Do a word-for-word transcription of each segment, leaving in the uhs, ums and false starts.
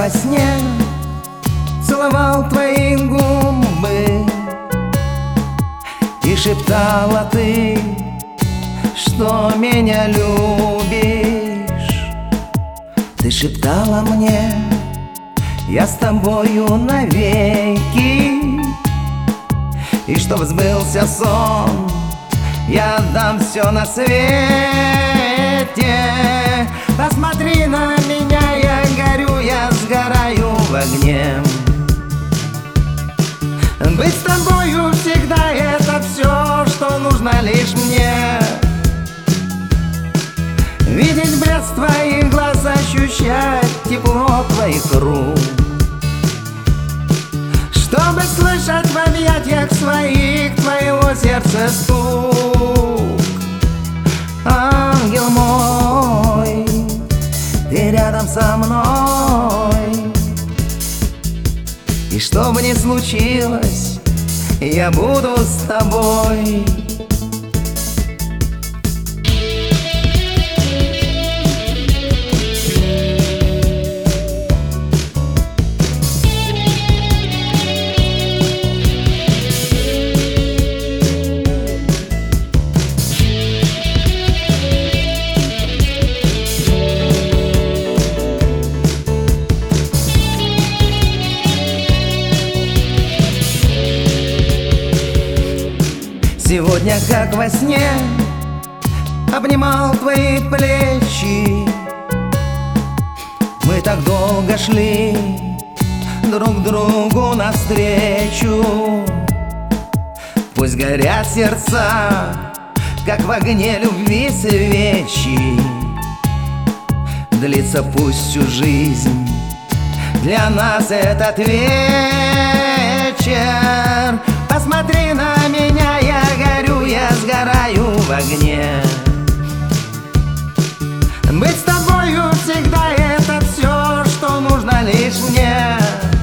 сне целовал твои губы, и шептала ты, что меня любишь. Ты шептала мне: я с тобою навеки, и чтоб сбылся сон, я отдам все на свете. Посмотри на меня, я горю, я сгораю в огне. Быть с тобою всегда — это все, что нужно лишь мне. Видеть блеск твоих глаз, ощущать тепло твоих рук, чтобы слышать в объятиях своих твоего сердца стук. Ангел мой, ты рядом со мной, и что бы ни случилось, я буду с тобой. Сегодня, как во сне, обнимал твои плечи. Мы так долго шли друг другу навстречу. Пусть горят сердца, как в огне любви свечи. Длится пусть всю жизнь для нас этот вечер. Посмотри на меня, я горю, я сгораю в огне. Быть с тобою всегда — это все, что нужно лишь мне.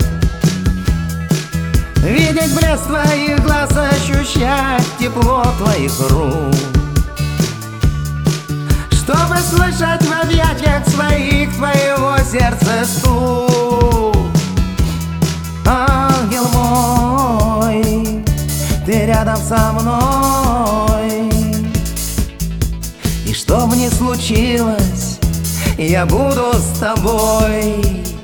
Видеть блеск твоих глаз, ощущать тепло твоих рук, чтобы слышать в объятиях своих твоего сердца стук. Ангел мой, ты рядом со мной, и что бы ни случилось, я буду с тобой.